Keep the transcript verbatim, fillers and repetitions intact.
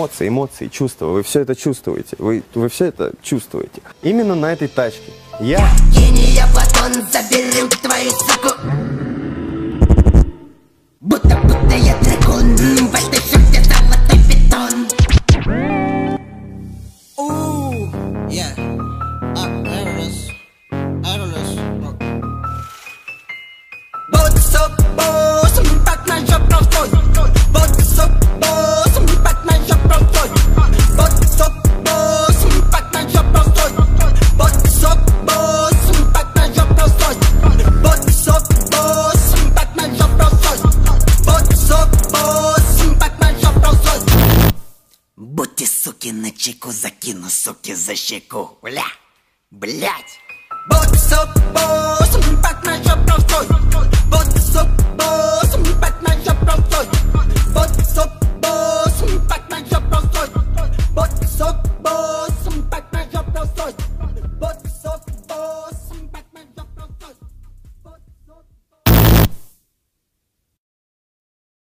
эмоции, эмоции, чувства. Вы все это чувствуете. Вы, вы все это чувствуете. Именно на этой тачке. Я... Гения Платон, заберу твою суку. Будто, будто я дракон. В этой шахте золотой бетон. Ooh, yeah. Ah, there it is. There it is. Будь собой, так на жопу простой. Будь собой, так на жопу простой. Будь собой, так на жопу простой. Будь собой, так на жопу простой. Будь собой, так на жопу простой. Будь собой, так на жопу простой. Будьте суки на чеку, закину суки за щеку. Бля, блять. Будь собой.